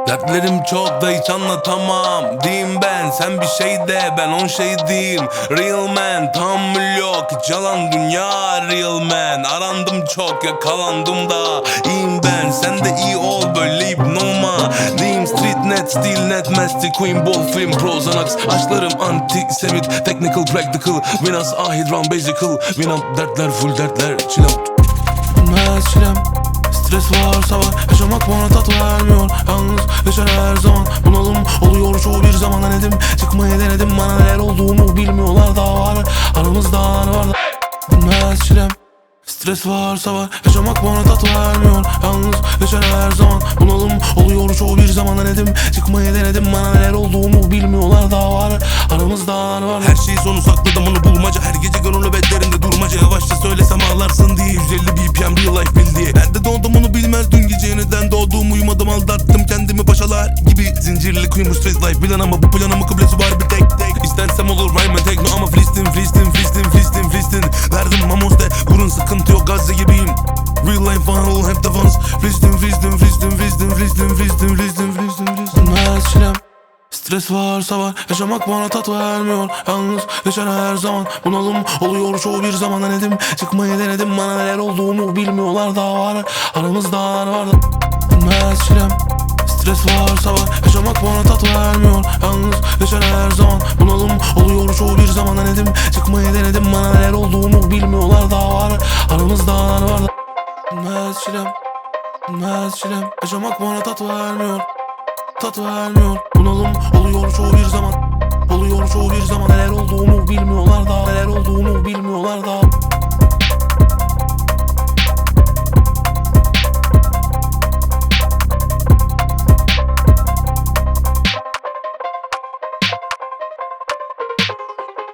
Dertlerim çok da hiç anlatamam. Diyeyim ben, sen bir şey de ben 10 şey diyeyim. Real man, tahammül yok, hiç yalan dünya. Real man, arandım çok, yakalandım da. İyiyim ben, sen de iyi ol, böyle olma. Diyeyim street net, steel net, master queen, ball film, prozanax. Aşklarım anti-semit, technical, practical. Winas, ahidran, basical. Winam, dertler full dertler, chill out. Bilmez çilem, stres varsa var. Yaşamak bana tat vermiyor. Yalnız yaşar her zaman. Bunalım oluyor çoğu bir zaman. Denedim çıkmayı denedim. Bana neler olduğunu bilmiyorlar daha var. Aramızda ne var da. Bilmez çilem, stres varsa var. Yaşamak bana tat vermiyor. Yalnız yaşar her zaman. Bunalım oluyor çoğu bir zaman. Denedim çıkmayı denedim. Bana neler olduğunu bilmiyorlar daha var. Aramızda ne var da. Her şeyi sonu sakladım, onu bulmaca. Her gece gönül nöbetlerinde durmaca. Yavaşça söylesem ağlarsın diye. 150 BPM real life bil diye. Nerede doğdum onu bilmez, dün gece yeniden doğdum. Uyumadım, aldattım kendimi paşalar gibi. Zincirli kuymuş stress life bilen ama bu planımın kıblesi var bir tek. İstensem olur rhyme and techno ama Filistin. Verdim mamos de kurun, sıkıntı yok, Gazze gibiyim. Real life funnel hep defans. Filistin. Bilmez çilem, stres varsa var. Yaşamak bana tat vermiyor. Yalnız yaşar her zaman. Bunalım oluyor çoğu bir zaman. Denedim çıkmayı denedim. Bana neler olduğunu bilmiyorlar daha var. Aramızda ne var da. Bilmez çilem, stres varsa var. Yaşamak bana tat vermiyor. Yalnız yaşar her zaman. Bunalım oluyor çoğu bir zaman. Denedim çıkmayı denedim. Bana neler olduğunu bilmiyorlar daha var. Aramızda ne var da. Bilmez çilem, bilmez çilem. Yaşamak bana tat vermiyor. Tat vermiyor. Bunalım oluyor çoğu bir zaman. Oluyor çoğu bir zaman. Neler olduğunu bilmiyorlar daha. Neler olduğunu bilmiyorlar daha.